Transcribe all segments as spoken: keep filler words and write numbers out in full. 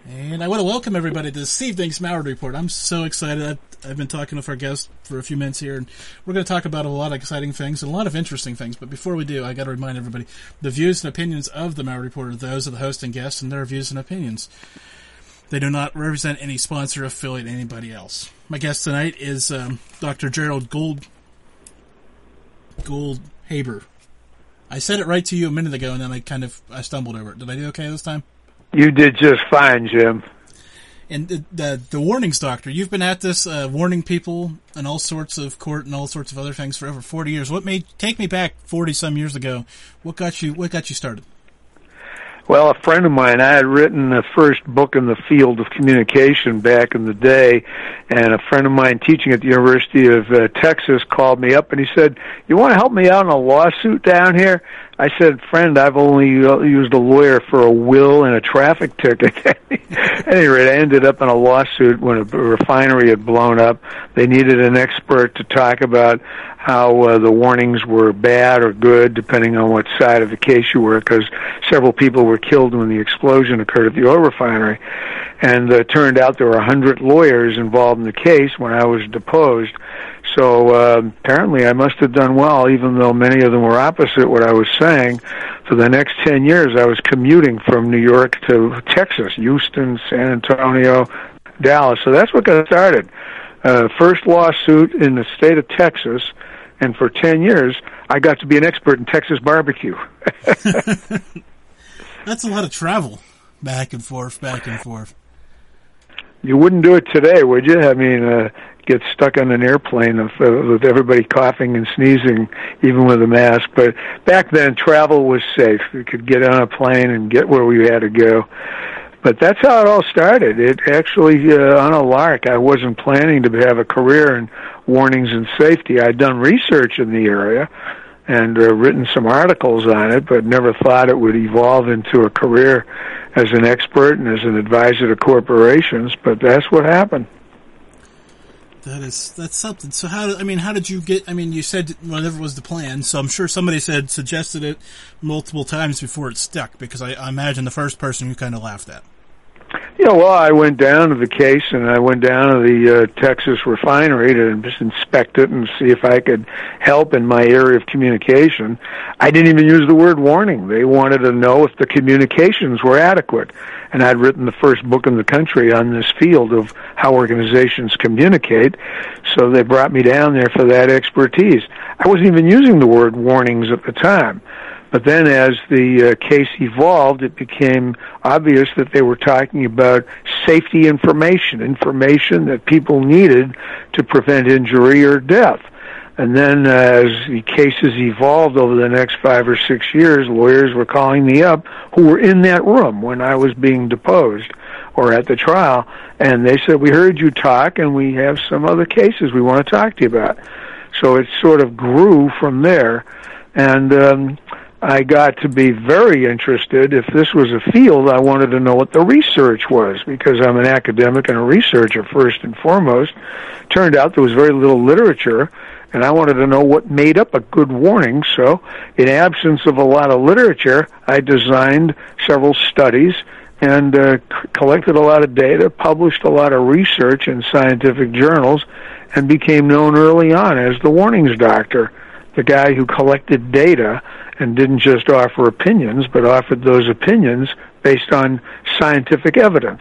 And I want to welcome everybody to this evening's Mallard Report. I'm so excited. I've, I've been talking with our guest for a few minutes here, and we're going to talk about a lot of exciting things and a lot of interesting things. But before we do, I got to remind everybody, the views and opinions of the Mallard Report are those of the host and guests and their views and opinions. They do not represent any sponsor, affiliate, anybody else. My guest tonight is um, Doctor Gerald Gold Goldhaber. I said it right to you a minute ago, and then I kind of I stumbled over it. Did I do okay this time? You did just fine, Jim. And the, the, the warnings doctor, you've been at this uh, warning people in all sorts of court and all sorts of other things for over forty years. What made take me back forty some years ago? What got you? What got you started? Well, a friend of mine, I had written the first book in the field of communication back in the day, and a friend of mine teaching at the University of uh, Texas called me up and he said, "You want to help me out in a lawsuit down here?" I said, "Friend, I've only uh, used a lawyer for a will and a traffic ticket." At any rate, I ended up in a lawsuit when a refinery had blown up. They needed an expert to talk about how uh, the warnings were bad or good, depending on what side of the case you were, because several people were killed when the explosion occurred at the oil refinery. And it uh, turned out there were one hundred lawyers involved in the case when I was deposed. So uh, apparently I must have done well, even though many of them were opposite what I was saying. For the next ten years, I was commuting from New York to Texas, Houston, San Antonio, Dallas. So that's what got started. Uh, first lawsuit in the state of Texas, and for ten years, I got to be an expert in Texas barbecue. That's a lot of travel, back and forth, back and forth. You wouldn't do it today, would you? I mean, uh, get stuck on an airplane with, uh, with everybody coughing and sneezing, even with a mask. But back then, travel was safe. You could get on a plane and get where we had to go. But that's how it all started. It actually, uh, on a lark, I wasn't planning to have a career in warnings and safety. I'd done research in the area and uh, written some articles on it, but never thought it would evolve into a career as an expert and as an advisor to corporations. But that's what happened. That is that's something. So how? I mean, how did you get? I mean, you said whatever was the plan. So I'm sure somebody said suggested it multiple times before it stuck. Because I, I imagine the first person you kind of laughed at. Yeah, well, I went down to the case, and I went down to the uh, Texas refinery to just inspect it and see if I could help in my area of communication. I didn't even use the word warning. They wanted to know if the communications were adequate. And I'd written the first book in the country on this field of how organizations communicate, so they brought me down there for that expertise. I wasn't even using the word warnings at the time. But then as the uh, case evolved, it became obvious that they were talking about safety information, information that people needed to prevent injury or death. And then uh, as the cases evolved over the next five or six years, lawyers were calling me up who were in that room when I was being deposed or at the trial, and they said, "We heard you talk, and we have some other cases we want to talk to you about." So it sort of grew from there, and um, I got to be very interested. If this was a field, I wanted to know what the research was, because I'm an academic and a researcher first and foremost. Turned out there was very little literature, and I wanted to know what made up a good warning. So in absence of a lot of literature, I designed several studies and uh, c- collected a lot of data, published a lot of research in scientific journals, and became known early on as the warnings doctor, the guy who collected data and didn't just offer opinions, but offered those opinions based on scientific evidence.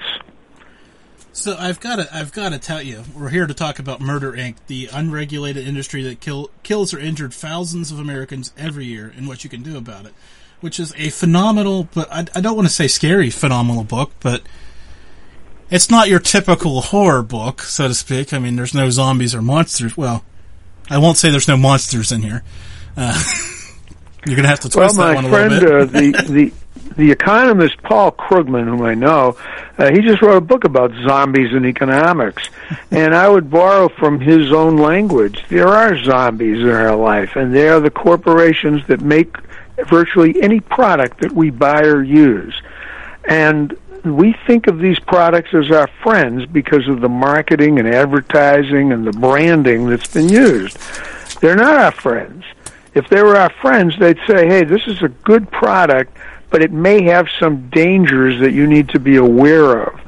So I've got to, I've got to tell you, we're here to talk about Murder, Incorporated, the unregulated industry that kill, kills or injured thousands of Americans every year, and what you can do about it, which is a phenomenal, but I, I don't want to say scary, phenomenal book, but it's not your typical horror book, so to speak. I mean, there's no zombies or monsters. Well, I won't say there's no monsters in here. Uh, you're going to have to twist well, that one a friend, little bit. uh, the, the, the economist Paul Krugman, whom I know, uh, he just wrote a book about zombies and economics. And I would borrow from his own language. There are zombies in our life, and they are the corporations that make virtually any product that we buy or use. And we think of these products as our friends because of the marketing and advertising and the branding that's been used. They're not our friends. If they were our friends, they'd say, hey, this is a good product, but it may have some dangers that you need to be aware of.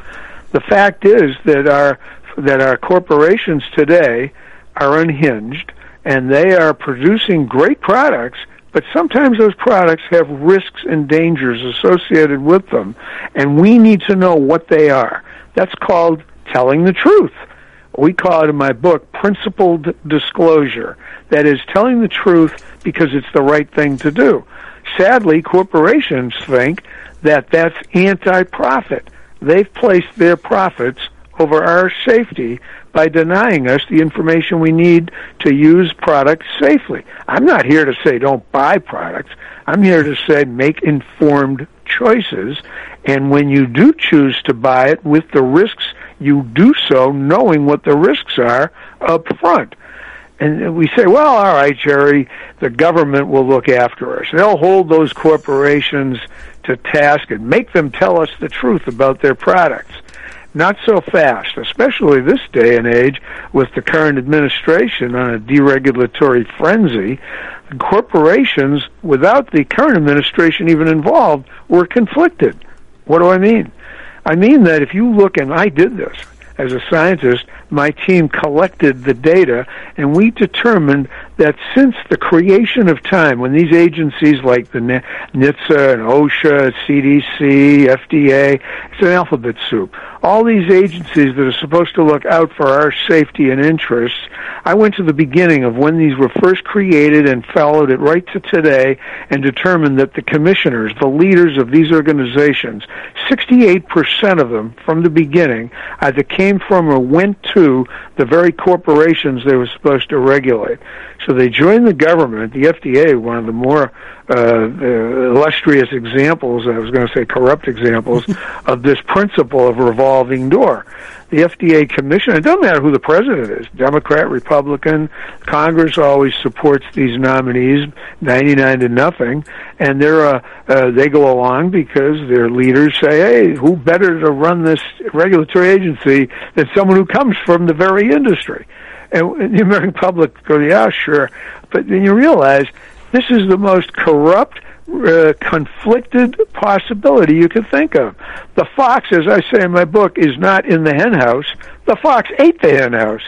The fact is that our that our corporations today are unhinged, and they are producing great products, but sometimes those products have risks and dangers associated with them, and we need to know what they are. That's called telling the truth. We call it in my book principled disclosure. That is, telling the truth because it's the right thing to do. Sadly, corporations think that that's anti-profit. They've placed their profits over our safety by denying us the information we need to use products safely. I'm not here to say don't buy products. I'm here to say make informed choices, and when you do choose to buy it with the risks, you do so knowing what the risks are up front. And we say, well, all right, Jerry, the government will look after us. They'll hold those corporations to task and make them tell us the truth about their products. Not so fast, especially this day and age with the current administration on a deregulatory frenzy. Corporations, without the current administration even involved, were conflicted. What do I mean? I mean that if you look, and I did this as a scientist, my team collected the data, and we determined that since the creation of time, when these agencies like the N H T S A and OSHA, C D C, F D A, it's an alphabet soup, all these agencies that are supposed to look out for our safety and interests, I went to the beginning of when these were first created and followed it right to today and determined that the commissioners, the leaders of these organizations, sixty-eight percent of them from the beginning either came from or went to the very corporations they were supposed to regulate. So they joined the government, the F D A, one of the more uh, uh, illustrious examples, I was going to say corrupt examples, of this principle of revolving door. The F D A commission, it doesn't matter who the president is, Democrat, Republican, Congress always supports these nominees ninety-nine to nothing, and they're, uh, uh, they go along because their leaders say, hey, who better to run this regulatory agency than someone who comes from the very industry? And the American public go, yeah, sure. But then you realize this is the most corrupt, uh, conflicted possibility you could think of. The fox, as I say in my book, is not in the hen house. The fox ate the hen house.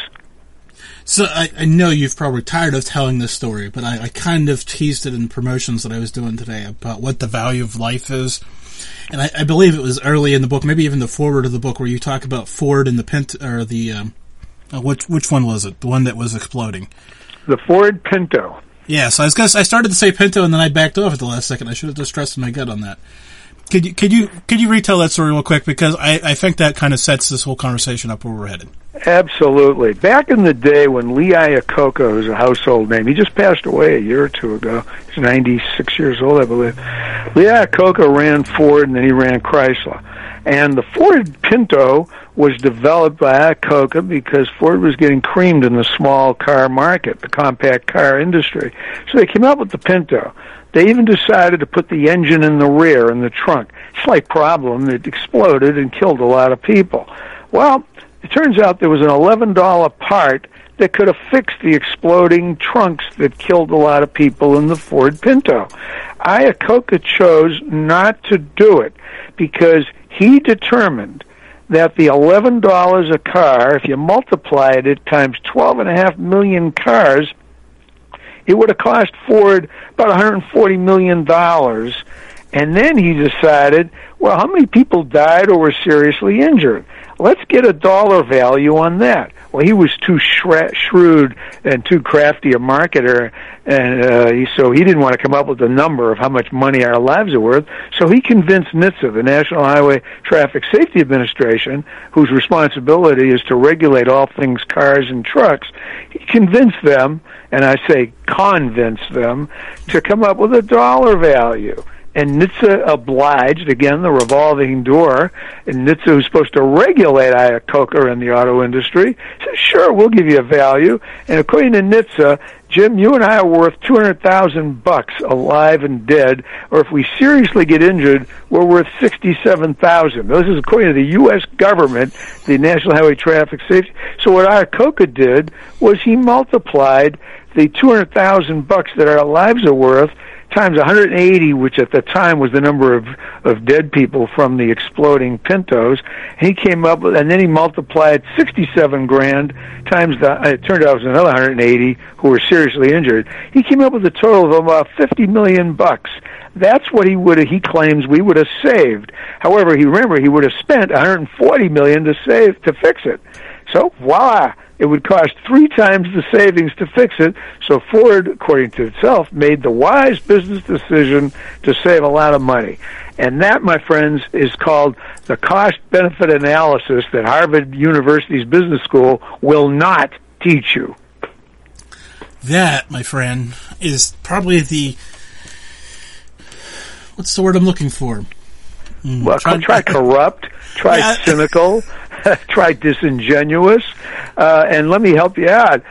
So I, I know you've probably tired of telling this story, but I, I kind of teased it in promotions that I was doing today about what the value of life is. And I, I believe it was early in the book, maybe even the foreword of the book, where you talk about Ford and the Pinto, or the, um, uh, which which one was it? The one that was exploding. The Ford Pinto. Yeah, so I was gonna, I started to say Pinto and then I backed off at the last second. I should have just trusted my gut on that. Could you could you could you retell that story real quick, because I, I think that kind of sets this whole conversation up where we're headed. Absolutely. Back in the day when Lee Iacocca was a household name, he just passed away a year or two ago. He's ninety-six years old, I believe. Lee Iacocca ran Ford and then he ran Chrysler. And the Ford Pinto was developed by Iacocca because Ford was getting creamed in the small car market, the compact car industry. So they came up with the Pinto. They even decided to put the engine in the rear, in the trunk. Slight problem, it exploded and killed a lot of people. Well, it turns out there was an eleven dollar part that could have fixed the exploding trunks that killed a lot of people in the Ford Pinto. Iacocca chose not to do it because he determined that the eleven dollars a car, if you multiplied it times twelve and a half million cars, it would have cost Ford about one hundred forty million dollars. And then he decided, well, how many people died or were seriously injured? Let's get a dollar value on that. Well, he was too shre- shrewd and too crafty a marketer, and uh, he, so he didn't want to come up with a number of how much money our lives are worth. So he convinced N H T S A, the National Highway Traffic Safety Administration, whose responsibility is to regulate all things cars and trucks, he convinced them, and I say convince them, to come up with a dollar value. And N H T S A obliged, again, the revolving door, and N H T S A, who's supposed to regulate Iacocca in the auto industry, said, sure, we'll give you a value. And according to N H T S A, Jim, you and I are worth two hundred thousand bucks alive and dead, or if we seriously get injured, we're worth sixty-seven thousand. This is according to the U S government, the National Highway Traffic Safety. So what Iacocca did was he multiplied the two hundred thousand bucks that our lives are worth times one hundred eighty, which at the time was the number of, of dead people from the exploding Pintos. And he came up with, and then he multiplied sixty-seven grand times the, it turned out it was another one hundred eighty who were seriously injured. He came up with a total of about fifty million bucks. That's what he would have, he claims we would have saved. However, he remember he would have spent one hundred forty million to save, to fix it. So, voila. It would cost three times the savings to fix it, so Ford, according to itself, made the wise business decision to save a lot of money. And that, my friends, is called the cost-benefit analysis that Harvard University's Business School will not teach you. That, my friend, is probably the... What's the word I'm looking for? Mm, well, try, try corrupt, try yeah. cynical, try disingenuous, uh, and let me help you out.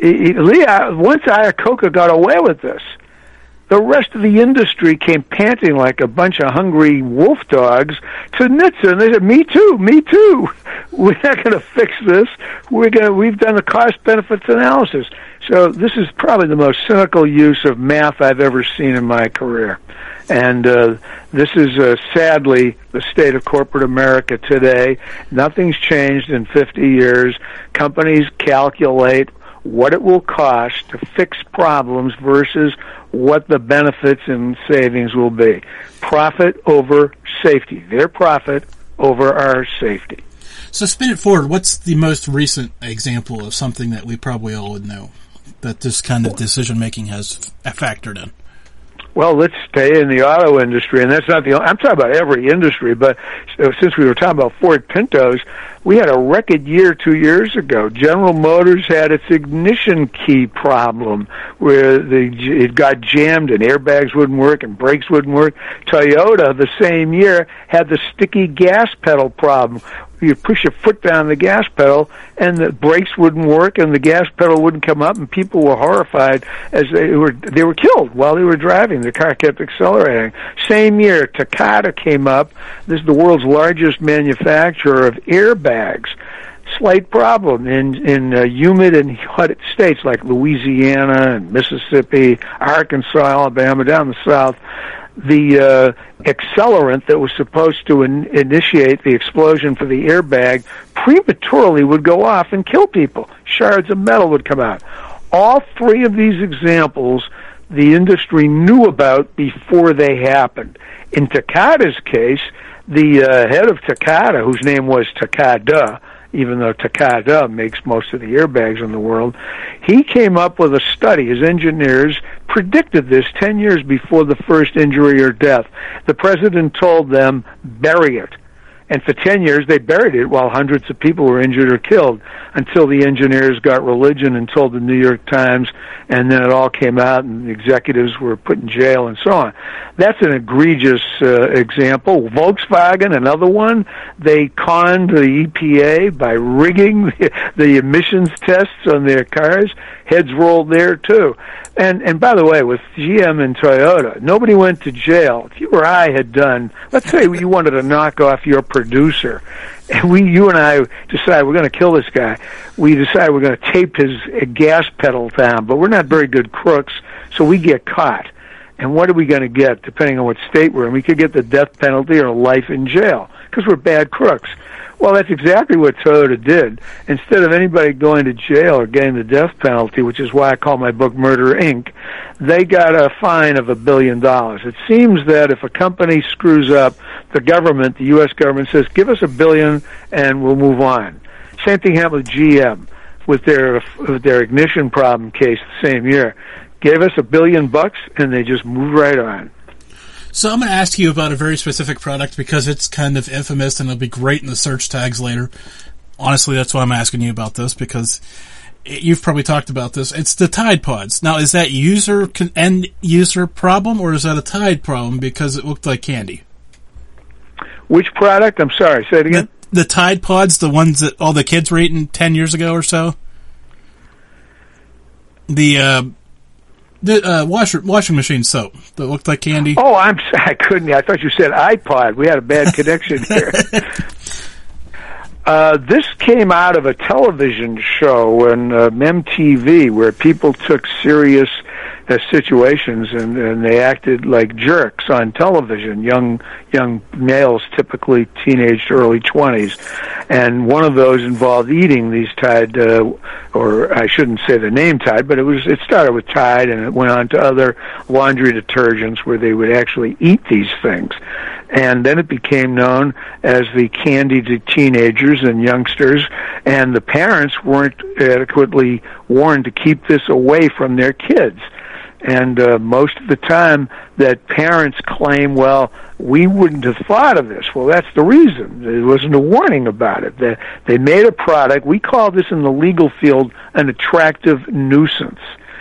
Leah, once Iacocca got away with this, the rest of the industry came panting like a bunch of hungry wolf dogs to N H T S A, and they said, "Me too, me too. We're not going to fix this. We're going to. We've done a cost benefits analysis." So this is probably the most cynical use of math I've ever seen in my career. And uh, this is uh, sadly the state of corporate America today. Nothing's changed in fifty years. Companies calculate what it will cost to fix problems versus what the benefits and savings will be. Profit over safety. Their profit over our safety. So spin it forward. What's the most recent example of something that we probably all would know that this kind of decision-making has f- factored in? Well, let's stay in the auto industry, and that's not the only, I'm talking about every industry, but since we were talking about Ford Pintos, we had a record year two years ago. General Motors had its ignition key problem where the, it got jammed and airbags wouldn't work and brakes wouldn't work. Toyota, the same year, had the sticky gas pedal problem. You push your foot down the gas pedal, and the brakes wouldn't work, and the gas pedal wouldn't come up, and people were horrified as they were they were killed while they were driving. The car kept accelerating. Same year, Takata came up. This is the world's largest manufacturer of airbags. Slight problem in in uh, humid and hot states like Louisiana and Mississippi, Arkansas, Alabama, down the south. The uh, accelerant that was supposed to in- initiate the explosion for the airbag prematurely would go off and kill people. Shards of metal would come out. All three of these examples the industry knew about before they happened. In Takata's case, the uh, head of Takata, whose name was Takada, even though Takada makes most of the airbags in the world, he came up with a study. His engineers predicted this ten years before the first injury or death. The president told them, bury it. And for ten years, they buried it while hundreds of people were injured or killed until the engineers got religion and told the New York Times, and then it all came out and the executives were put in jail and so on. That's an egregious uh, example. Volkswagen, another one, they conned the E P A by rigging the, the emissions tests on their cars. Heads rolled there, too. And and by the way, with G M and Toyota, nobody went to jail. If you or I had done, let's say you wanted to knock off your producer, and we, you and I decide we're going to kill this guy. We decide we're going to tape his gas pedal down, but we're not very good crooks, so we get caught. And what are we going to get, depending on what state we're in? We could get the death penalty or life in jail, because we're bad crooks. Well, that's exactly what Toyota did. Instead of anybody going to jail or getting the death penalty, which is why I call my book Murder, Incorporated, they got a fine of a billion dollars. It seems that if a company screws up, the government, the U S government, says, give us a billion and we'll move on. Same thing happened with G M with their, with their ignition problem case the same year. Gave us a billion bucks and they just moved right on. So I'm going to ask you about a very specific product because it's kind of infamous and it'll be great in the search tags later. Honestly, that's why I'm asking you about this, because it, you've probably talked about this. It's the Tide Pods. Now, is that user end user problem or is that a Tide problem because it looked like candy? Which product? I'm sorry, say it again. The, the Tide Pods, the ones that all the kids were eating ten years ago or so? The, uh... The uh, washer, washing machine soap that looked like candy. Oh, I'm sorry. I couldn't. I thought you said iPod. We had a bad connection here. uh, this came out of a television show on uh, M T V where people took serious uh, situations, and, and they acted like jerks on television. Young young males, typically teenage to early twenties, and one of those involved eating these Tide, uh, or I shouldn't say the name Tide, but it was it started with Tide, and it went on to other laundry detergents where they would actually eat these things. And then it became known as the candy to teenagers and youngsters, and the parents weren't adequately warned to keep this away from their kids. And uh, most of the time that parents claim, well, we wouldn't have thought of this. Well, that's the reason. There wasn't a warning about it. They, they made a product. We call this in the legal field an attractive nuisance.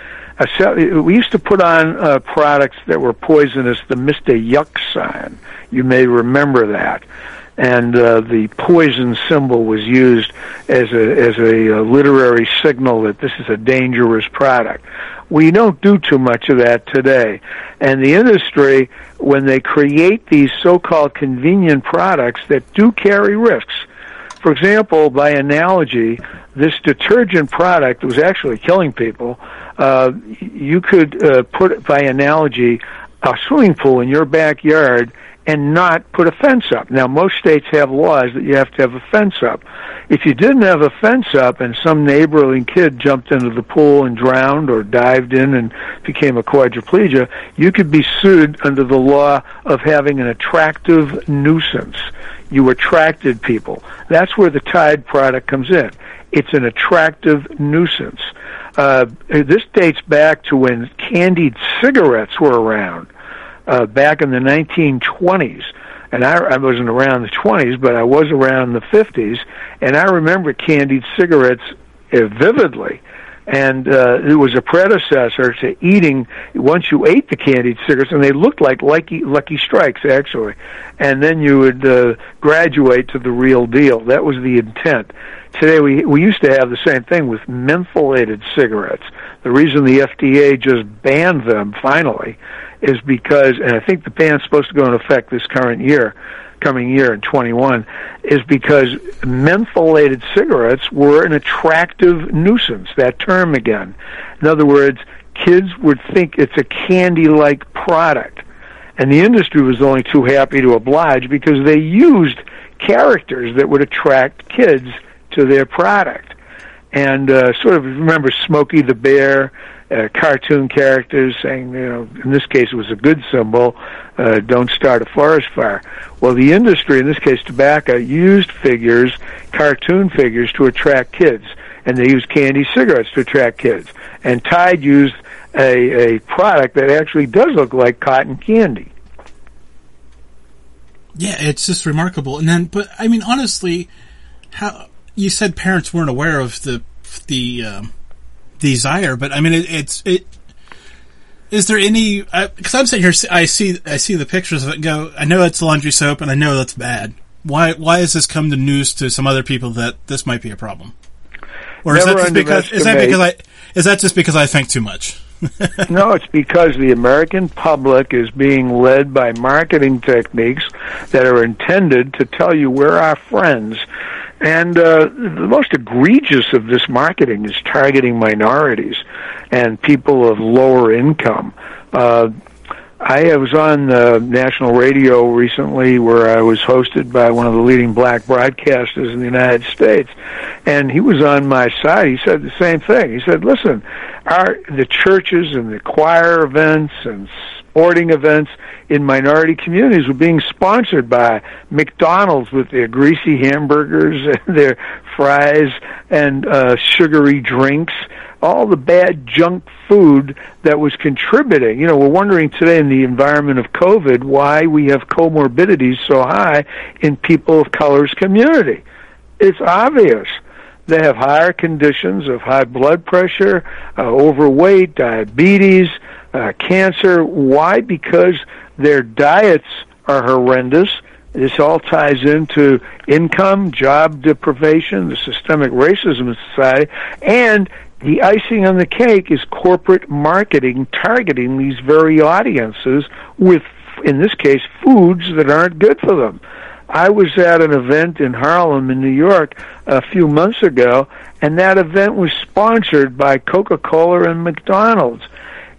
Uh, we used to put on uh, products that were poisonous, the Mister Yuck sign. You may remember that. And uh, the poison symbol was used as a as a, a literary signal that this is a dangerous product. We don't do too much of that today. And the industry, when they create these so-called convenient products that do carry risks, for example, by analogy, this detergent product was actually killing people. Uh, you could uh, put, by analogy, a swimming pool in your backyard and not put a fence up. Now, most states have laws that you have to have a fence up. If you didn't have a fence up and some neighboring kid jumped into the pool and drowned or dived in and became a quadriplegia, you could be sued under the law of having an attractive nuisance. You attracted people. That's where the Tide product comes in. It's an attractive nuisance. Uh, this dates back to when candied cigarettes were around. Uh, back in the nineteen twenties, and I, I wasn't around the twenties, but I was around the fifties, and I remember candied cigarettes uh, vividly. And uh, it was a predecessor to eating, once you ate the candied cigarettes, and they looked like Lucky, Lucky Strikes, actually. And then you would uh, graduate to the real deal. That was the intent. Today, we we used to have the same thing with mentholated cigarettes. The reason the F D A just banned them, finally, is because, and I think the ban's supposed to go into effect this current year, coming year in twenty-one, is because mentholated cigarettes were an attractive nuisance, that term again. In other words, kids would think it's a candy-like product. And the industry was only too happy to oblige because they used characters that would attract kids to their product. And uh, sort of remember Smokey the Bear, uh, cartoon characters saying, you know, in this case it was a good symbol, uh, don't start a forest fire. Well, the industry, in this case tobacco, used figures, cartoon figures, to attract kids. And they used candy cigarettes to attract kids. And Tide used a, a product that actually does look like cotton candy. Yeah, it's just remarkable. And then, but I mean, honestly, how you said parents weren't aware of the the um, desire, but I mean, it, it's it. Is there any? Because I'm sitting here, I see I see the pictures of it. And go, I know it's laundry soap, and I know that's bad. Why why has this come to news to some other people that this might be a problem? Or is Never that just because is that because I is that just because I think too much? No, it's because the American public is being led by marketing techniques that are intended to tell you we're our friends. And uh, the most egregious of this marketing is targeting minorities and people of lower income. Uh, I was on uh, national radio recently where I was hosted by one of the leading black broadcasters in the United States, and he was on my side. He said the same thing. He said, listen, our, the churches and the choir events and sporting events in minority communities were being sponsored by McDonald's with their greasy hamburgers and their fries and uh, sugary drinks, all the bad junk food that was contributing. You know, we're wondering today in the environment of COVID why we have comorbidities so high in people of color's community. It's obvious. They have higher conditions of high blood pressure, uh, overweight, diabetes, uh, cancer. Why? Because their diets are horrendous. This all ties into income, job deprivation, the systemic racism in society, and the icing on the cake is corporate marketing targeting these very audiences with, in this case, foods that aren't good for them. I was at an event in Harlem in New York a few months ago, and that event was sponsored by Coca-Cola and McDonald's.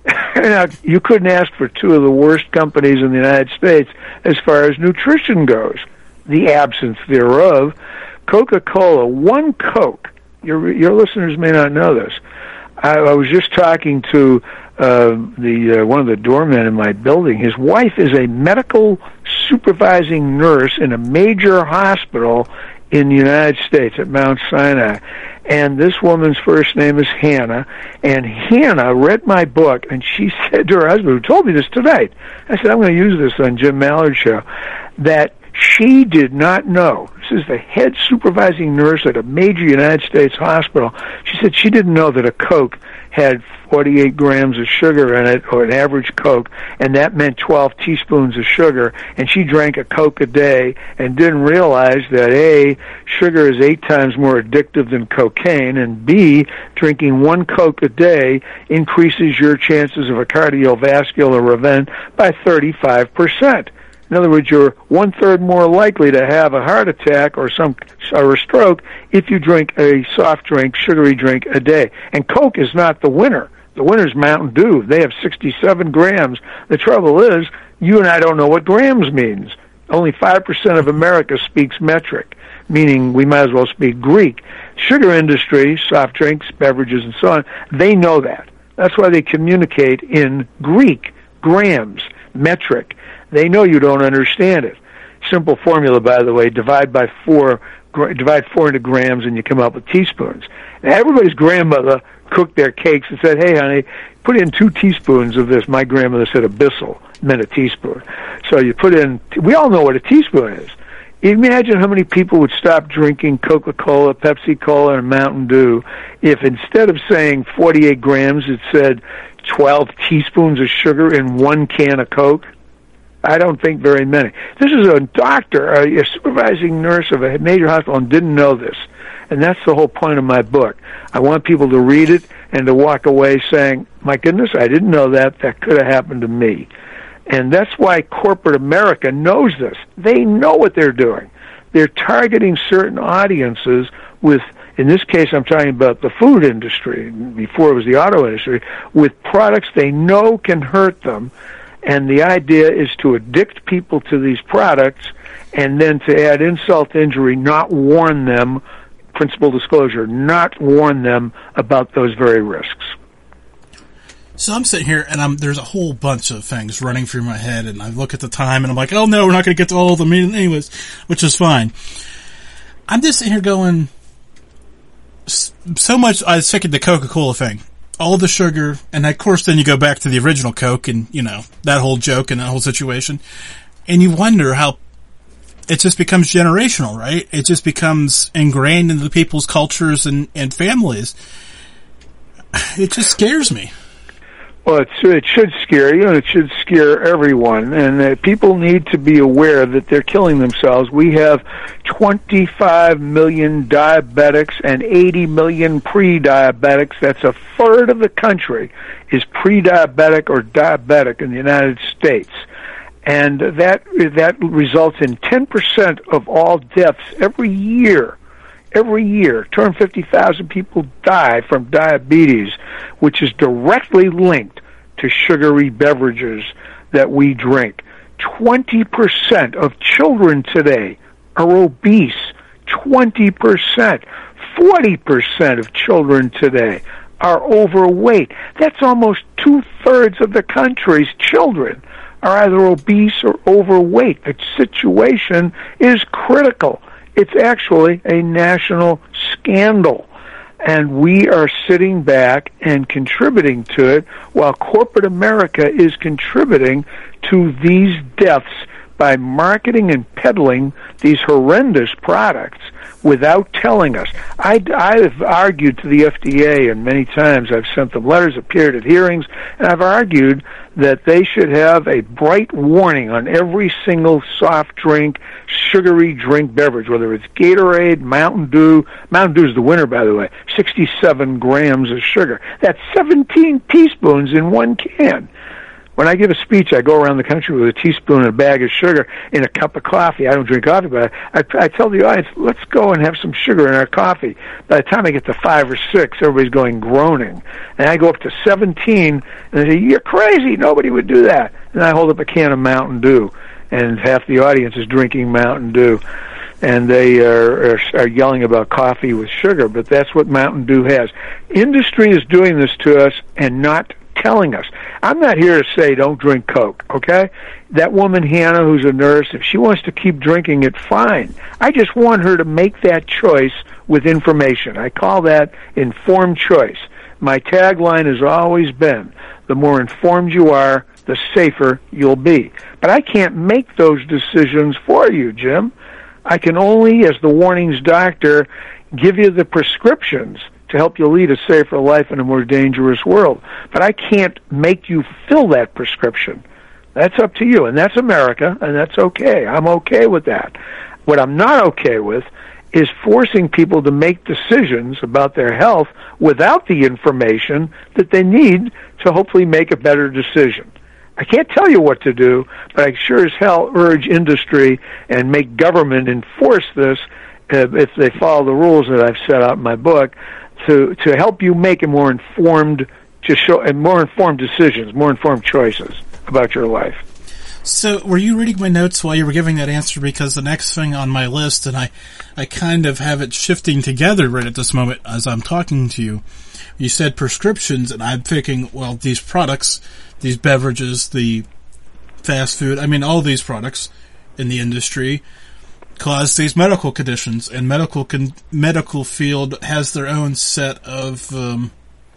Now, you couldn't ask for two of the worst companies in the United States as far as nutrition goes. The absence thereof. Coca-Cola, one Coke. Your your listeners may not know this. I, I was just talking to uh, the uh, one of the doormen in my building. His wife is a medical supervising nurse in a major hospital in the United States at Mount Sinai. And this woman's first name is Hannah. And Hannah read my book, and she said to her husband, who told me this tonight, I said, I'm going to use this on Jim Mallard's show, that she did not know. This is the head supervising nurse at a major United States hospital. She said she didn't know that a Coke had forty-eight grams of sugar in it, or an average Coke, and that meant twelve teaspoons of sugar, and she drank a Coke a day and didn't realize that A, sugar is eight times more addictive than cocaine, and B, drinking one Coke a day increases your chances of a cardiovascular event by thirty-five percent. In other words, you're one-third more likely to have a heart attack or some or a stroke if you drink a soft drink, sugary drink a day. And Coke is not the winner. The winner's Mountain Dew. They have sixty-seven grams. The trouble is, you and I don't know what grams means. Only five percent of America speaks metric, meaning we might as well speak Greek. Sugar industry, soft drinks, beverages, and so on, they know that. That's why they communicate in Greek, grams, metric. They know you don't understand it. Simple formula, by the way, divide by four, divide four into grams, and you come up with teaspoons. Now, everybody's grandmother cooked their cakes and said, hey, honey, put in two teaspoons of this. My grandmother said a bissel meant a teaspoon. So you put in, we all know what a teaspoon is. Imagine how many people would stop drinking Coca-Cola, Pepsi-Cola, and Mountain Dew if instead of saying forty-eight grams, it said twelve teaspoons of sugar in one can of Coke. I don't think very many. This is a doctor, a, a supervising nurse of a major hospital, and didn't know this. And that's the whole point of my book. I want people to read it and to walk away saying, my goodness, I didn't know that. That could have happened to me. And that's why corporate America knows this. They know what they're doing. They're targeting certain audiences with, in this case, I'm talking about the food industry, before it was the auto industry, with products they know can hurt them. And the idea is to addict people to these products and then to add insult to injury, not warn them, principal disclosure, not warn them about those very risks. So I'm sitting here, and I'm, there's a whole bunch of things running through my head, and I look at the time, and I'm like, oh, no, we're not going to get to all of them anyways, which is fine. I'm just sitting here going, so much, I was thinking the Coca-Cola thing. All the sugar, and of course then you go back to the original Coke and, you know, that whole joke and that whole situation, and you wonder how it just becomes generational, right? It just becomes ingrained into the people's cultures and, and families. It just scares me. Well, it, it should scare you, and it should scare everyone. And uh, people need to be aware that they're killing themselves. We have twenty-five million diabetics and eighty million pre-diabetics. That's a third of the country is pre-diabetic or diabetic in the United States. And that that results in ten percent of all deaths every year. Every year, two hundred fifty thousand people die from diabetes, which is directly linked to sugary beverages that we drink. twenty percent of children today are obese. twenty percent. forty percent of children today are overweight. That's almost two-thirds of the country's children are either obese or overweight. The situation is critical. It's actually a national scandal, and we are sitting back and contributing to it while corporate America is contributing to these deaths by marketing and peddling these horrendous products without telling us. I, I've argued to the F D A, and many times I've sent them letters, appeared at hearings, and I've argued that they should have a bright warning on every single soft drink, sugary drink beverage, whether it's Gatorade, Mountain Dew. Mountain Dew is the winner, by the way, sixty-seven grams of sugar. That's seventeen teaspoons in one can. When I give a speech, I go around the country with a teaspoon and a bag of sugar in a cup of coffee. I don't drink coffee, but I, I tell the audience, let's go and have some sugar in our coffee. By the time I get to five or six, everybody's going groaning. And I go up to seventeen, and they say, you're crazy. Nobody would do that. And I hold up a can of Mountain Dew, and half the audience is drinking Mountain Dew. And they are, are, are yelling about coffee with sugar, but that's what Mountain Dew has. Industry is doing this to us and not telling us. I'm not here to say don't drink Coke, okay? That woman, Hannah, who's a nurse, if she wants to keep drinking it, fine. I just want her to make that choice with information. I call that informed choice. My tagline has always been, the more informed you are, the safer you'll be. But I can't make those decisions for you, Jim. I can only, as the warnings doctor, give you the prescriptions to help you lead a safer life in a more dangerous world. But I can't make you fill that prescription. That's up to you, and that's America, and that's okay. I'm okay with that. What I'm not okay with is forcing people to make decisions about their health without the information that they need to hopefully make a better decision. I can't tell you what to do, but I sure as hell urge industry and make government enforce this uh, if they follow the rules that I've set out in my book to to help you make a more informed, to show and more informed decisions, more informed choices about your life. So, were you reading my notes while you were giving that answer? Because the next thing on my list, and I, I kind of have it shifting together right at this moment as I'm talking to you. You said prescriptions, and I'm thinking, well, these products, these beverages, the fast food, I mean, all these products in the industry cause these medical conditions, and medical con- medical field has their own set of um,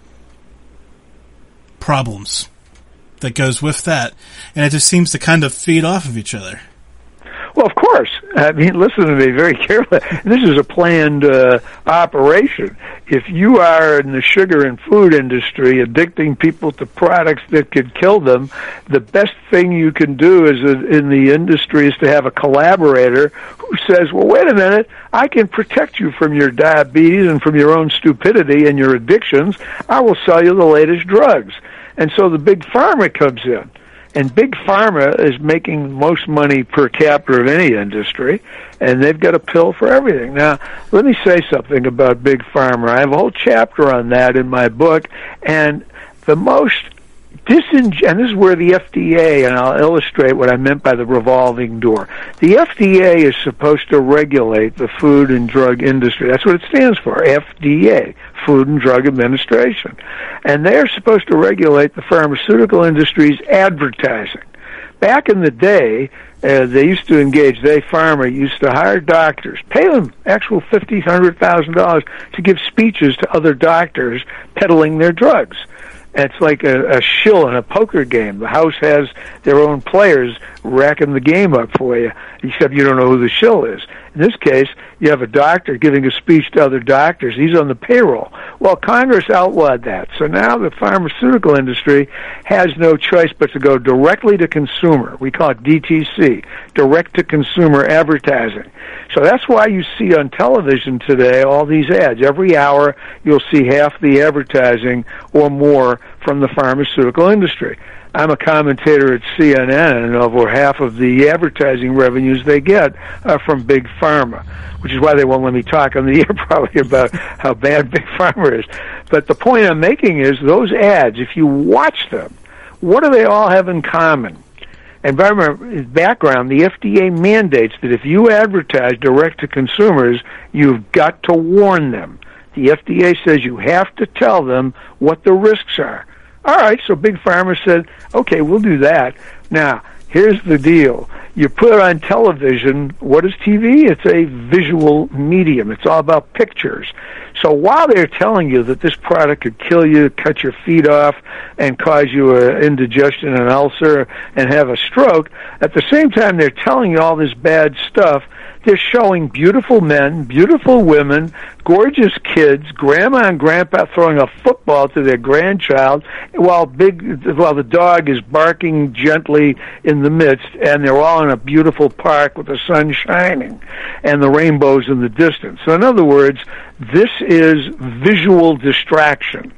problems that goes with that, and it just seems to kind of feed off of each other. Well, of course. I mean, listen to me very carefully. This is a planned uh, operation. If you are in the sugar and food industry addicting people to products that could kill them, the best thing you can do is uh, in the industry is to have a collaborator who says, well, wait a minute, I can protect you from your diabetes and from your own stupidity and your addictions. I will sell you the latest drugs. And so the big pharma comes in. And Big Pharma is making most money per capita of any industry, and they've got a pill for everything. Now, let me say something about Big Pharma. I have a whole chapter on that in my book, and the most dising- and this is where the F D A, and I'll illustrate what I meant by the revolving door. The F D A is supposed to regulate the food and drug industry. That's what it stands for, F D A, Food and Drug Administration. And they're supposed to regulate the pharmaceutical industry's advertising. Back in the day, uh, they used to engage, they, pharma, used to hire doctors, pay them actual fifty thousand dollars, one hundred thousand dollars to give speeches to other doctors peddling their drugs. It's like a, a shill in a poker game. The house has their own players racking the game up for you, except you don't know who the shill is. In this case, you have a doctor giving a speech to other doctors. He's on the payroll. Well, Congress outlawed that. So now the pharmaceutical industry has no choice but to go directly to consumer. We call it D T C, direct-to-consumer advertising. So that's why you see on television today all these ads. Every hour you'll see half the advertising or more from the pharmaceutical industry. I'm a commentator at C N N, and over half of the advertising revenues they get are from Big Pharma, which is why they won't let me talk on the air probably about how bad Big Pharma is. But the point I'm making is those ads, if you watch them, what do they all have in common? And by background, the F D A mandates that if you advertise direct to consumers, you've got to warn them. The F D A says you have to tell them what the risks are. All right, so Big Pharma said, okay, we'll do that. Now, here's the deal. You put it on television. What is T V? It's a visual medium. It's all about pictures. So while they're telling you that this product could kill you, cut your feet off, and cause you an indigestion, an ulcer, and have a stroke, at the same time they're telling you all this bad stuff, they're showing beautiful men, beautiful women, gorgeous kids, grandma and grandpa throwing a football to their grandchild while big while the dog is barking gently in the midst, and they're all in a beautiful park with the sun shining and the rainbows in the distance. So in other words, this is visual distraction.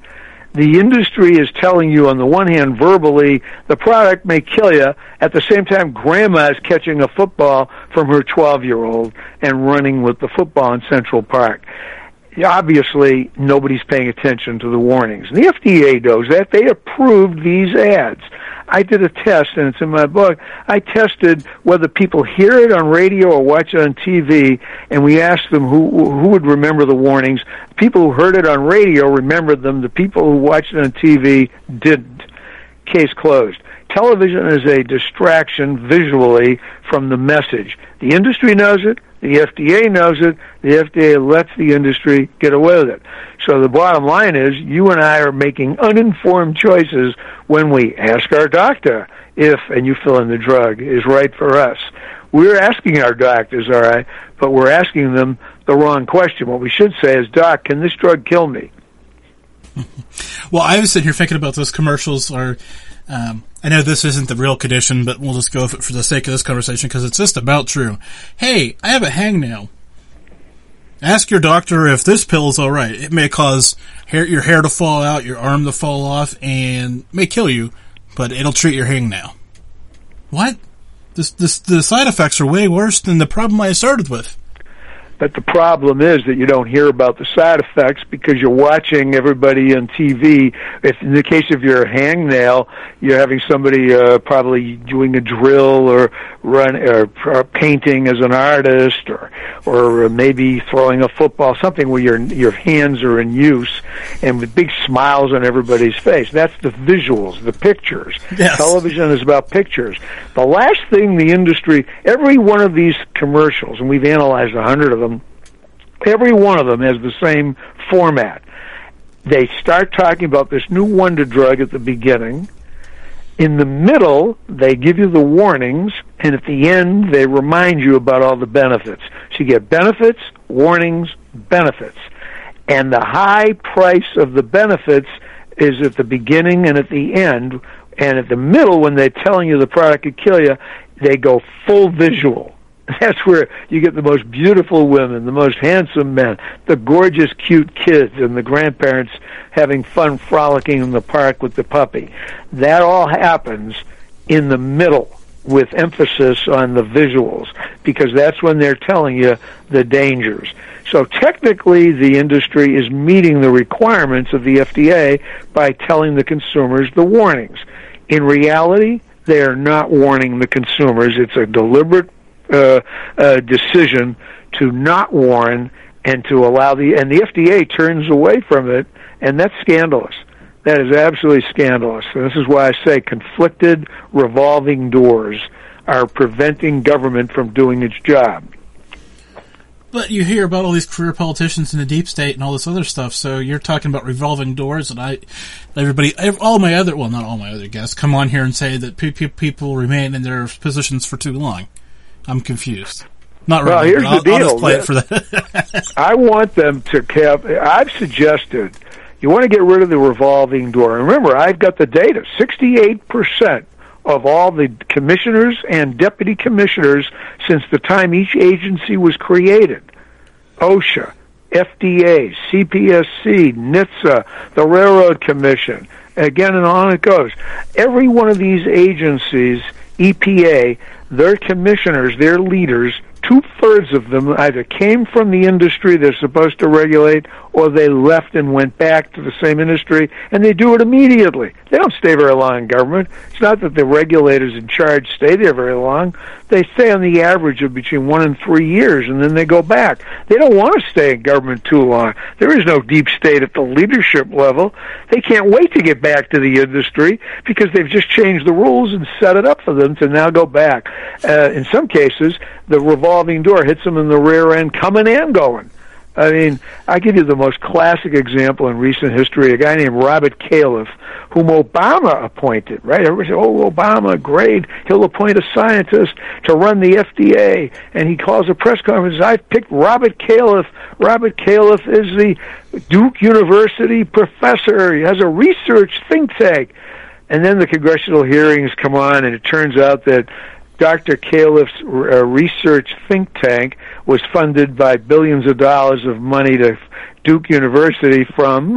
The industry is telling you, on the one hand, verbally, the product may kill you. At the same time, grandma is catching a football from her twelve-year-old and running with the football in Central Park. Obviously, nobody's paying attention to the warnings. The F D A knows that. They approved these ads. I did a test, and it's in my book. I tested whether people hear it on radio or watch it on T V, and we asked them who who would remember the warnings. People who heard it on radio remembered them. The people who watched it on T V didn't. Case closed. Television is a distraction visually from the message. The industry knows it. The F D A knows it. The F D A lets the industry get away with it. So the bottom line is, you and I are making uninformed choices when we ask our doctor if, and you fill in the drug, is right for us. We're asking our doctors, all right, but we're asking them the wrong question. What we should say is, Doc, can this drug kill me? Well, I was sitting here thinking about those commercials, or um, I know this isn't the real condition, but we'll just go with it for the sake of this conversation because it's just about true. Hey, I have a hangnail. Ask your doctor if this pill is all right. It may cause hair, your hair to fall out, your arm to fall off, and may kill you, but it'll treat your hangnail. What? This, this, the side effects are way worse than the problem I started with. But the problem is that you don't hear about the side effects because you're watching everybody on T V. If in the case of your hangnail, you're having somebody uh, probably doing a drill or run or, or painting as an artist, or or maybe throwing a football, something where your your hands are in use, and with big smiles on everybody's face. That's the visuals, the pictures. Yes. Television is about pictures. The last thing the industry, every one of these commercials, and we've analyzed a hundred of them. Every one of them has the same format. They start talking about this new wonder drug at the beginning. In the middle, they give you the warnings, and at the end, they remind you about all the benefits. So you get benefits, warnings, benefits. And the high price of the benefits is at the beginning and at the end. And at the middle, when they're telling you the product could kill you, they go full visual. That's where you get the most beautiful women, the most handsome men, the gorgeous, cute kids, and the grandparents having fun frolicking in the park with the puppy. That all happens in the middle with emphasis on the visuals, because that's when they're telling you the dangers. So technically, the industry is meeting the requirements of the F D A by telling the consumers the warnings. In reality, they are not warning the consumers. It's a deliberate Uh, uh, decision to not warn and to allow the, and the F D A turns away from it, and that's scandalous. That is absolutely scandalous. And this is why I say conflicted revolving doors are preventing government from doing its job. But you hear about all these career politicians in the deep state and all this other stuff, so you're talking about revolving doors, and I, everybody, all my other, well, not all my other guests, come on here and say that pe- pe- people remain in their positions for too long. I'm confused. Not really. Well, here's I'll, the deal. I'll just play it for that. I want them to have, I've suggested, you want to get rid of the revolving door. And remember, I've got the data. sixty-eight percent of all the commissioners and deputy commissioners since the time each agency was created, OSHA, F D A, C P S C, N H T S A, the Railroad Commission, again and on it goes. Every one of these agencies, E P A, their commissioners, their leaders, two-thirds of them either came from the industry they're supposed to regulate, or they left and went back to the same industry, and they do it immediately. They don't stay very long in government. It's not that the regulators in charge stay there very long. They stay on the average of between one and three years, and then they go back. They don't want to stay in government too long. There is no deep state at the leadership level. They can't wait to get back to the industry because they've just changed the rules and set it up for them to now go back. Uh, in some cases, the revolving door hits them in the rear end coming and going. I mean, I give you the most classic example in recent history, a guy named Robert Califf, whom Obama appointed, right? Everybody said, oh, Obama, great, he'll appoint a scientist to run the F D A, and he calls a press conference, I've picked Robert Califf. Robert Califf is the Duke University professor. He has a research think tank. And then the congressional hearings come on, and it turns out that Doctor Califf's uh, research think tank was funded by billions of dollars of money to Duke University from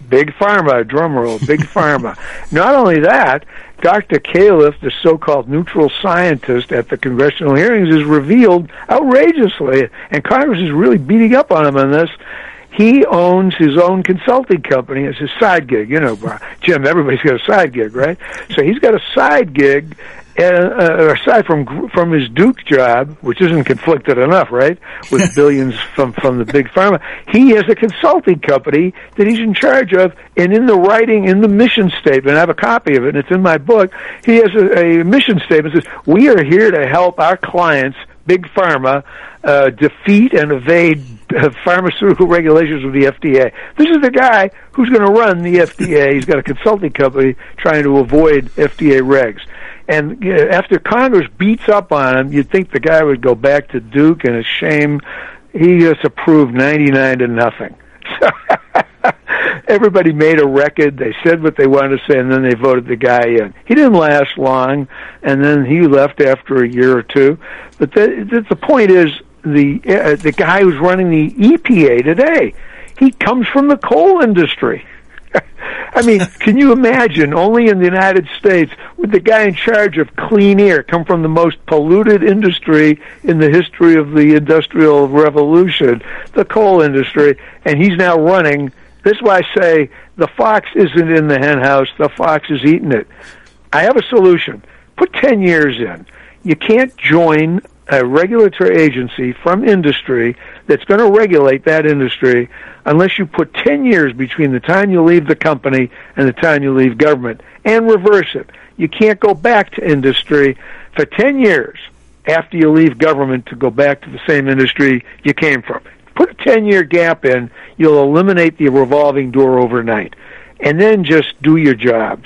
Big Pharma, drum roll, Big Pharma. Not only that, Doctor Califf, the so-called neutral scientist at the congressional hearings, is revealed outrageously, and Congress is really beating up on him on this. He owns his own consulting company as his side gig. You know, Jim, everybody's got a side gig, right? So he's got a side gig, uh, uh, aside from from his Duke job, which isn't conflicted enough, right, with billions from, from the Big Pharma. He has a consulting company that he's in charge of, and in the writing, in the mission statement, I have a copy of it, and it's in my book, he has a, a mission statement that says, we are here to help our clients, Big Pharma, uh, defeat and evade uh, pharmaceutical regulations with the F D A. This is the guy who's going to run the F D A. He's got a consulting company trying to avoid F D A regs. And uh, after Congress beats up on him, you'd think the guy would go back to Duke, and a shame, he just approved ninety-nine to nothing. So everybody made a record. They said what they wanted to say, and then they voted the guy in. He didn't last long, and then he left after a year or two. But the, the, the point is, the uh, the guy who's running the E P A today, he comes from the coal industry. I mean, can you imagine, only in the United States would the guy in charge of clean air come from the most polluted industry in the history of the Industrial Revolution, the coal industry, and he's now running. This is why I say the fox isn't in the hen house, the fox is eating it. I have a solution. Put ten years in. You can't join a regulatory agency from industry that's going to regulate that industry unless you put ten years between the time you leave the company and the time you leave government, and reverse it. You can't go back to industry for ten years after you leave government to go back to the same industry you came from. Put a ten-year gap in, you'll eliminate the revolving door overnight, and then just do your jobs.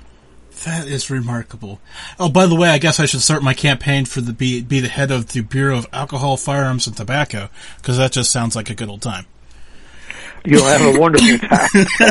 That is remarkable. Oh, by the way, I guess I should start my campaign for the be, be the head of the Bureau of Alcohol, Firearms, and Tobacco, because that just sounds like a good old time. You'll have a wonderful time.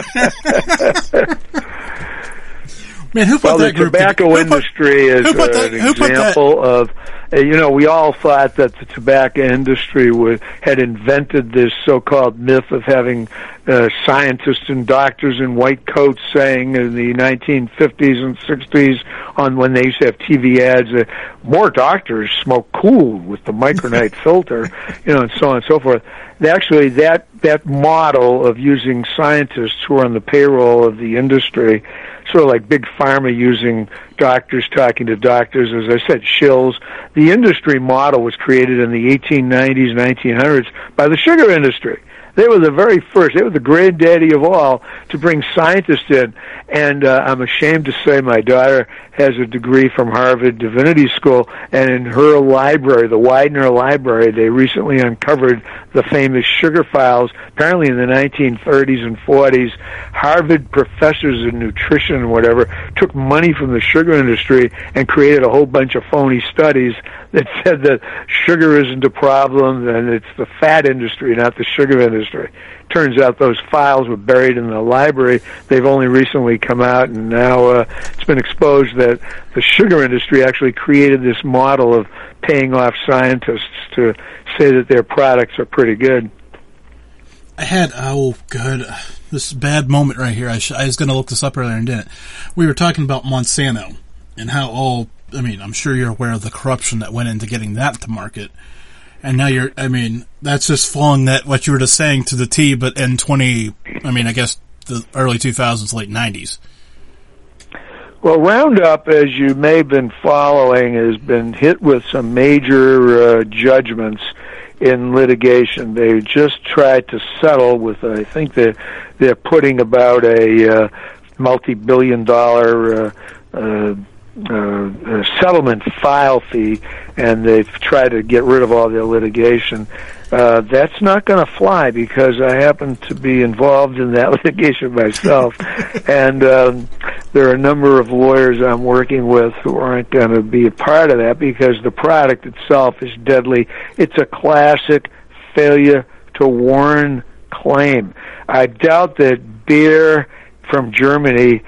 Man, who put well, that the group tobacco to, industry put, is uh, that, an example of, uh, you know, we all thought that the tobacco industry would, had invented this so-called myth of having uh, scientists and doctors in white coats saying in the nineteen fifties and sixties on when they used to have T V ads, uh, more doctors smoke cool with the micronite filter, you know, and so on and so forth. Actually, that that model of using scientists who are on the payroll of the industry, sort of like Big Pharma using doctors talking to doctors, as I said, shills. The industry model was created in the eighteen nineties, nineteen hundreds by the sugar industry. They were the very first, they were the granddaddy of all to bring scientists in. And uh, I'm ashamed to say my daughter has a degree from Harvard Divinity School, and in her library, the Widener Library, they recently uncovered the famous sugar files. Apparently in the nineteen thirties and forties, Harvard professors in nutrition and whatever took money from the sugar industry and created a whole bunch of phony studies that said that sugar isn't a problem and it's the fat industry, not the sugar industry. Turns out those files were buried in the library. They've only recently come out, and now uh, it's been exposed that the sugar industry actually created this model of paying off scientists to say that their products are pretty good. I had, oh, good, this bad moment right here. I, sh- I was going to look this up earlier and didn't. We were talking about Monsanto and how all, I mean, I'm sure you're aware of the corruption that went into getting that to market. And now you're, I mean, that's just following that, what you were just saying to the T, but in twenty, I mean, I guess the early two thousands, late nineties. Well, Roundup, as you may have been following, has been hit with some major uh, judgments in litigation. They just tried to settle with, I think they're, they're putting about a uh, multi-billion dollar uh, uh, uh, uh, settlement file fee, and they've tried to get rid of all their litigation. Uh, that's not going to fly because I happen to be involved in that litigation myself, and um, there are a number of lawyers I'm working with who aren't going to be a part of that because the product itself is deadly. It's a classic failure to warn claim. I doubt that beer from Germany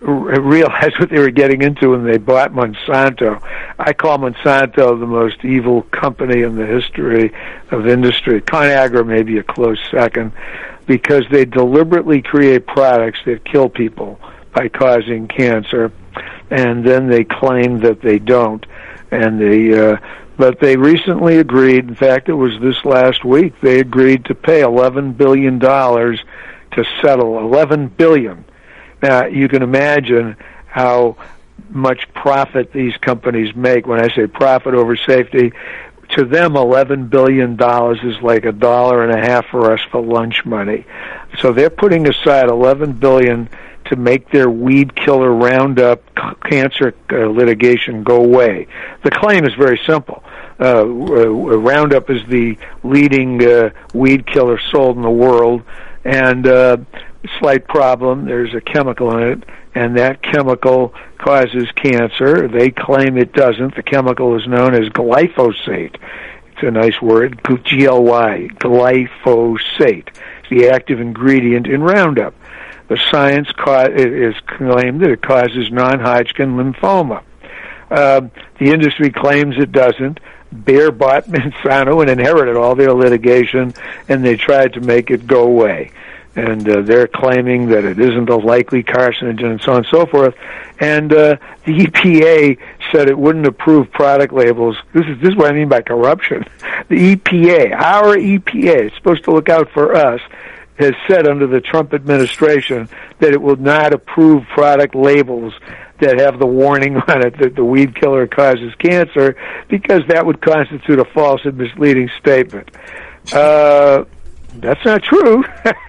r- realized what they were getting into when they bought Monsanto. I call Monsanto the most evil company in the history of industry. ConAgra may be a close second, because they deliberately create products that kill people by causing cancer, and then they claim that they don't. And they, uh, but they recently agreed, in fact it was this last week, they agreed to pay eleven billion dollars to settle. eleven billion dollars. Now, you can imagine how much profit these companies make. When I say profit over safety, to them eleven billion dollars is like a dollar and a half for us for lunch money. So they're putting aside eleven billion dollars to make their weed killer Roundup cancer uh, litigation go away. The claim is very simple. Uh, Roundup is the leading uh, weed killer sold in the world, and uh, slight problem, there's a chemical in it, and that chemical causes cancer. They claim it doesn't. The chemical is known as glyphosate. It's a nice word, G L Y, glyphosate. It's the active ingredient in Roundup. The science ca- is claimed that it causes non-Hodgkin lymphoma. Uh, the industry claims it doesn't. Bayer bought Monsanto and inherited all their litigation, and they tried to make it go away. And uh, they're claiming that it isn't a likely carcinogen and so on and so forth. And uh, the E P A said it wouldn't approve product labels. This is this is what I mean by corruption. The E P A, our E P A, is supposed to look out for us, has said under the Trump administration that it will not approve product labels that have the warning on it that the weed killer causes cancer, because that would constitute a false and misleading statement. Uh, that's not true.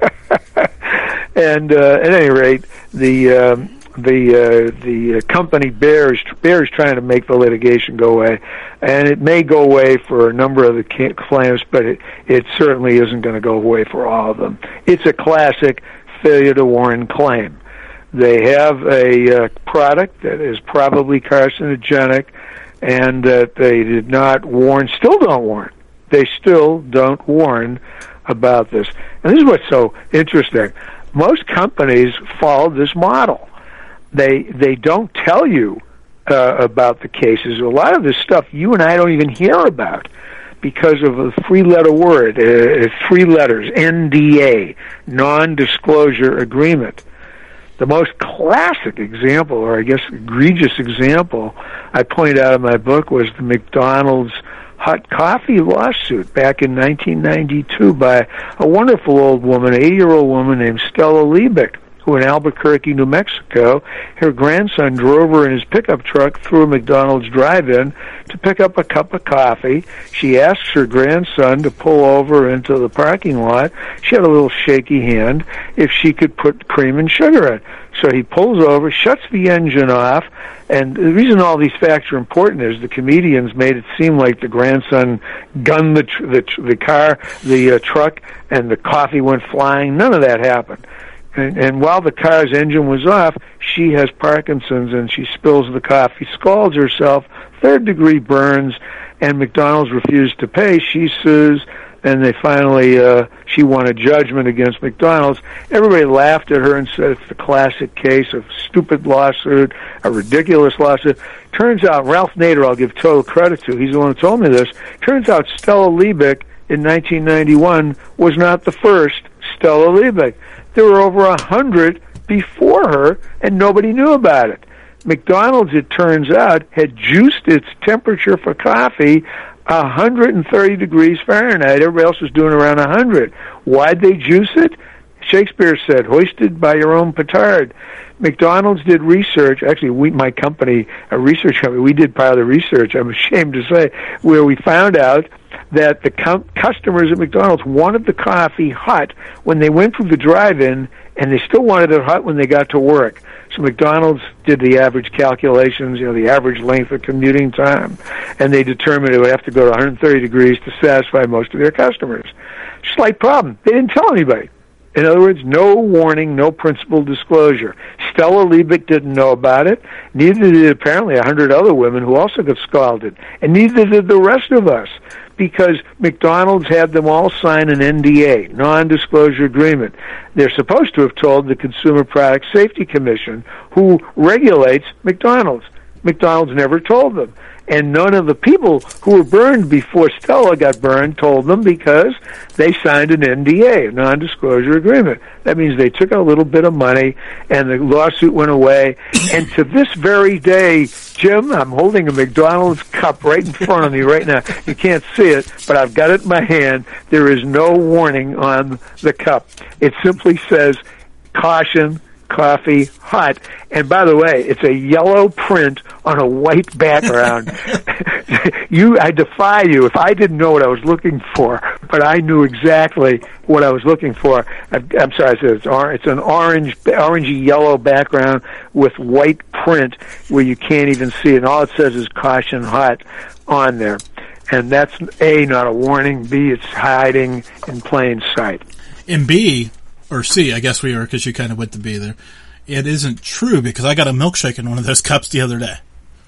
And uh, at any rate, the um, the uh, the company Bayer is, Bayer is trying to make the litigation go away, and it may go away for a number of the claims, but it, it certainly isn't going to go away for all of them. It's a classic failure to warn claim. They have a uh, product that is probably carcinogenic, and that they did not warn, still don't warn. They still don't warn about this. And this is what's so interesting. Most companies follow this model. They they don't tell you uh, about the cases. A lot of this stuff you and I don't even hear about because of a three-letter word, uh, three letters, N D A, non-disclosure agreement. The most classic example, or I guess egregious example, I point out in my book was the McDonald's hot coffee lawsuit back in nineteen ninety-two by a wonderful old woman, an eighty-year-old woman named Stella Liebig, who in Albuquerque, New Mexico, her grandson drove her in his pickup truck through a McDonald's drive-in to pick up a cup of coffee. She asks her grandson to pull over into the parking lot. She had a little shaky hand, if she could put cream and sugar in. So he pulls over, shuts the engine off, and the reason all these facts are important is the comedians made it seem like the grandson gunned the tr- the, tr- the car, the uh, truck, and the coffee went flying. None of that happened. And, and while the car's engine was off, she has Parkinson's and she spills the coffee, scalds herself, third-degree burns, and McDonald's refused to pay. She sues, and they finally, uh, she won a judgment against McDonald's. Everybody laughed at her and said it's the classic case of stupid lawsuit, a ridiculous lawsuit. Turns out, Ralph Nader, I'll give total credit to, he's the one who told me this, turns out Stella Liebig in nineteen ninety-one was not the first Stella Liebig. There were over a hundred before her, and nobody knew about it. McDonald's, it turns out, had juiced its temperature for coffee one hundred thirty degrees Fahrenheit. Everybody else was doing around one hundred. Why'd they juice it? Shakespeare said, hoisted by your own petard. McDonald's did research. Actually, we, my company, a research company, we did part of the research, I'm ashamed to say, where we found out that the com- customers at McDonald's wanted the coffee hot when they went through the drive-in, and they still wanted it hot when they got to work. So McDonald's did the average calculations, you know, the average length of commuting time, and they determined it would have to go to one hundred thirty degrees to satisfy most of their customers. Slight problem. They didn't tell anybody. In other words, no warning, no principled disclosure. Stella Liebig didn't know about it. Neither did apparently a hundred other women who also got scalded. And neither did the rest of us. because McDonald's had them all sign an N D A, non-disclosure agreement. They're supposed to have told the Consumer Product Safety Commission, who regulates McDonald's. McDonald's never told them. And none of the people who were burned before Stella got burned told them because they signed an N D A, a non-disclosure agreement. That means they took a little bit of money and the lawsuit went away. And to this very day, Jim, I'm holding a McDonald's cup right in front of me right now. You can't see it, but I've got it in my hand. There is no warning on the cup. It simply says, caution, coffee hot. And by the way, it's a yellow print on a white background. you, I defy you. If I didn't know what I was looking for, but I knew exactly what I was looking for. I'm, I'm sorry, I said it's, or, it's an orange, orangey yellow background with white print where you can't even see it. And all it says is caution hot on there. And that's A, not a warning. B, it's hiding in plain sight. And B, or C, I guess we are, because you kind of went to B there. It isn't true because I got a milkshake in one of those cups the other day.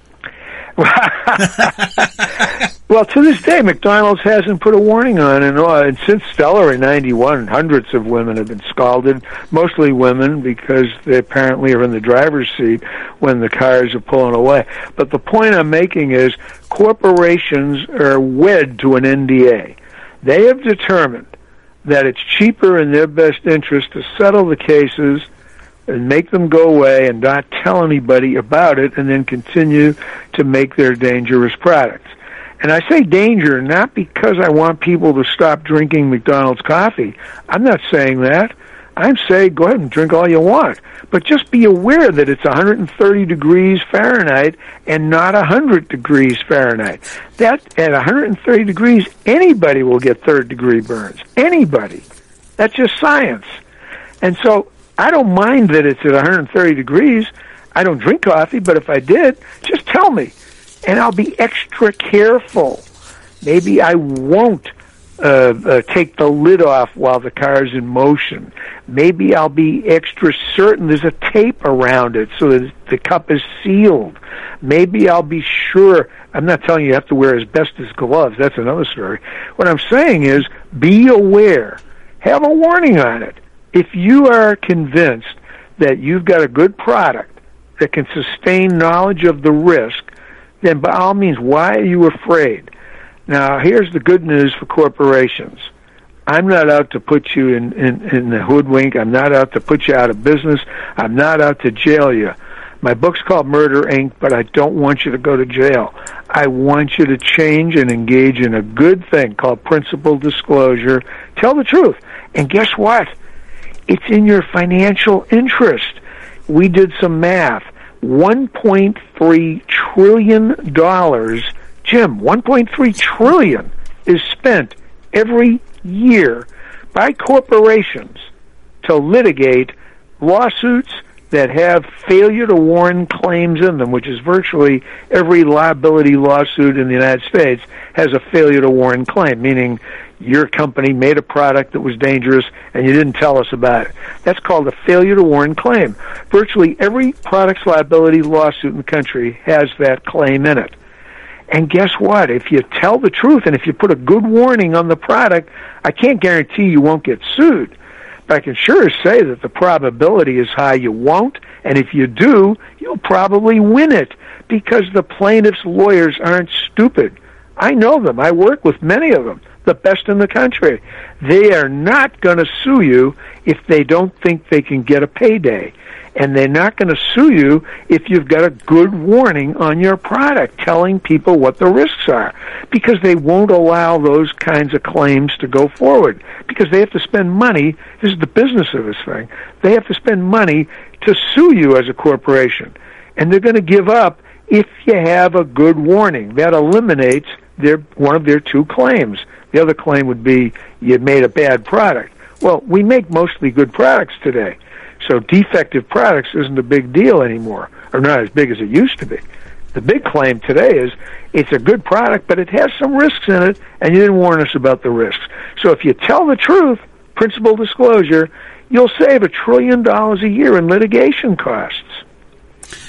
Well, to this day, McDonald's hasn't put a warning on it. And since Stella in ninety-one, hundreds of women have been scalded, mostly women, because they apparently are in the driver's seat when the cars are pulling away. But the point I'm making is corporations are wed to an N D A. They have determined that it's cheaper in their best interest to settle the cases and make them go away and not tell anybody about it and then continue to make their dangerous products. And I say danger not because I want people to stop drinking McDonald's coffee. I'm not saying that. I'm saying go ahead and drink all you want. But just be aware that it's one hundred thirty degrees Fahrenheit and not one hundred degrees Fahrenheit. That, at one hundred thirty degrees, anybody will get third degree burns. Anybody. That's just science. And so I don't mind that it's at one hundred thirty degrees. I don't drink coffee, but if I did, just tell me. And I'll be extra careful. Maybe I won't uh, uh, take the lid off while the car's in motion. Maybe I'll be extra certain there's a tape around it so that the cup is sealed. Maybe I'll be sure. I'm not telling you you have to wear asbestos gloves. That's another story. What I'm saying is be aware. Have a warning on it. If you are convinced that you've got a good product that can sustain knowledge of the risk, then by all means, why are you afraid? Now, here's the good news for corporations. I'm not out to put you in, in, in the hoodwink. I'm not out to put you out of business. I'm not out to jail you. My book's called Murder, Incorporated, but I don't want you to go to jail. I want you to change and engage in a good thing called principal disclosure. Tell the truth. And guess what? It's in your financial interest. We did some math. one point three trillion dollars, Jim, one point three trillion dollars is spent every year by corporations to litigate lawsuits that have failure to warn claims in them, which is virtually every liability lawsuit in the United States has a failure to warn claim, meaning your company made a product that was dangerous and you didn't tell us about it. That's called a failure to warn claim. Virtually every products liability lawsuit in the country has that claim in it. And guess what? If you tell the truth and if you put a good warning on the product, I can't guarantee you won't get sued. But I can sure say that the probability is high you won't, and if you do, you'll probably win it because the plaintiff's lawyers aren't stupid. I know them. I work with many of them, the best in the country. They are not going to sue you if they don't think they can get a payday. And they're not going to sue you if you've got a good warning on your product telling people what the risks are, because they won't allow those kinds of claims to go forward because they have to spend money. This is the business of this thing. They have to spend money to sue you as a corporation, and they're going to give up if you have a good warning. That eliminates their one of their two claims. The other claim would be you made a bad product. Well, we make mostly good products today. So defective products isn't a big deal anymore, or not as big as it used to be. The big claim today is it's a good product, but it has some risks in it, and you didn't warn us about the risks. So if you tell the truth, principal disclosure, you'll save a trillion dollars a year in litigation costs.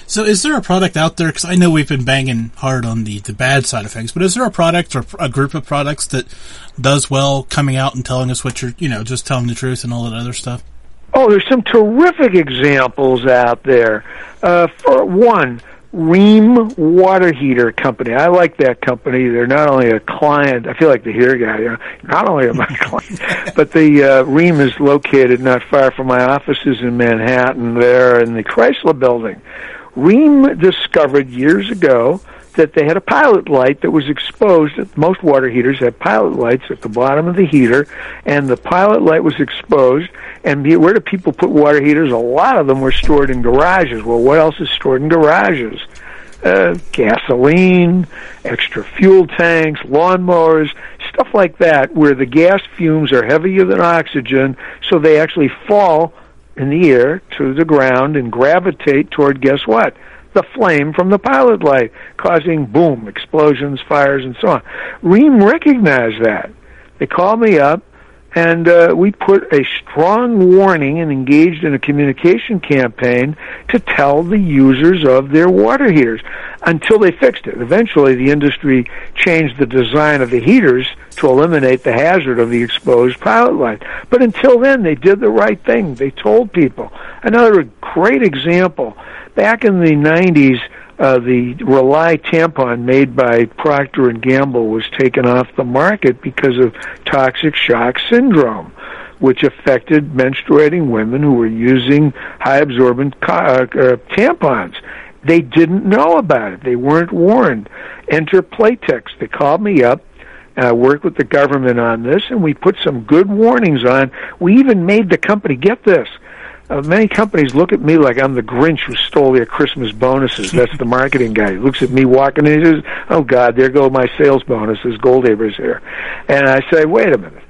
So is there a product out there, because I know we've been banging hard on the, the bad side of things, but is there a product or a group of products that does well coming out and telling us what you're, you know, just telling the truth and all that other stuff? Oh, there's some terrific examples out there. Uh, for one, Rheem Water Heater Company. I like that company. They're not only a client, I feel like the here guy, you know, not only am I a client, but the uh, Rheem is located not far from my offices in Manhattan there in the Chrysler Building. Rheem discovered years ago that they had a pilot light that was exposed. Most water heaters have pilot lights at the bottom of the heater, and the pilot light was exposed. And where do people put water heaters? A lot of them were stored in garages. Well, what else is stored in garages? Uh, gasoline, extra fuel tanks, lawnmowers, stuff like that, where the gas fumes are heavier than oxygen, so they actually fall in the air to the ground and gravitate toward, guess what? The flame from the pilot light, causing, boom, explosions, fires, and so on. Rheem recognized that. They called me up, and uh, we put a strong warning and engaged in a communication campaign to tell the users of their water heaters until they fixed it. Eventually, the industry changed the design of the heaters to eliminate the hazard of the exposed pilot light. But until then, they did the right thing. They told people. Another great example, back in the nineties, Uh, the Rely tampon made by Procter and Gamble was taken off the market because of toxic shock syndrome, which affected menstruating women who were using high-absorbent co- uh, uh, tampons. They didn't know about it. They weren't warned. Enter Playtex. They called me up. I uh, worked with the government on this, and we put some good warnings on. We even made the company, get this, Uh, many companies look at me like I'm the Grinch who stole their Christmas bonuses. That's the marketing guy. He looks at me walking in and he says, oh, God, there go my sales bonuses. Goldhaber's here. And I say, wait a minute.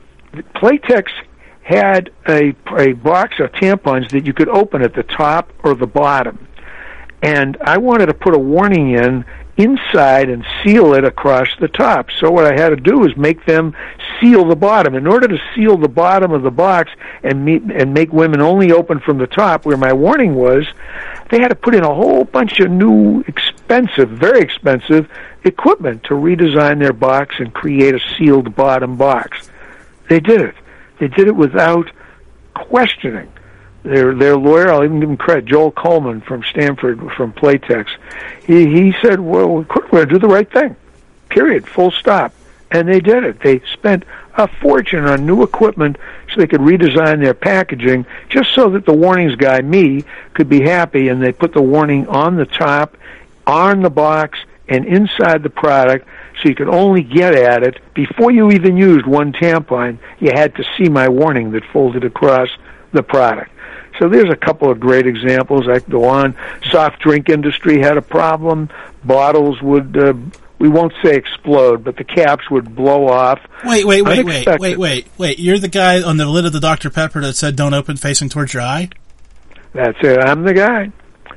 Playtex had a, a box of tampons that you could open at the top or the bottom. And I wanted to put a warning in inside and seal it across the top. So what I had to do is make them seal the bottom. In order to seal the bottom of the box and meet, and make women only open from the top, where my warning was, they had to put in a whole bunch of new, expensive, very expensive equipment to redesign their box and create a sealed bottom box. They did it. They did it without questioning. Their their lawyer, I'll even give him credit, Joel Coleman from Stanford, from Playtex, he he said, well, we're going to do the right thing, period, full stop. And they did it. They spent a fortune on new equipment so they could redesign their packaging just so that the warnings guy, me, could be happy, and they put the warning on the top, on the box, and inside the product, so you could only get at it. Before you even used one tampon, you had to see my warning that folded across the product. So there's a couple of great examples. I could go on. Soft drink industry had a problem. Bottles would, uh, we won't say explode, but the caps would blow off. Wait, wait, wait, wait, wait, wait, wait. You're the guy on the lid of the Doctor Pepper that said don't open facing towards your eye? That's it. I'm the guy.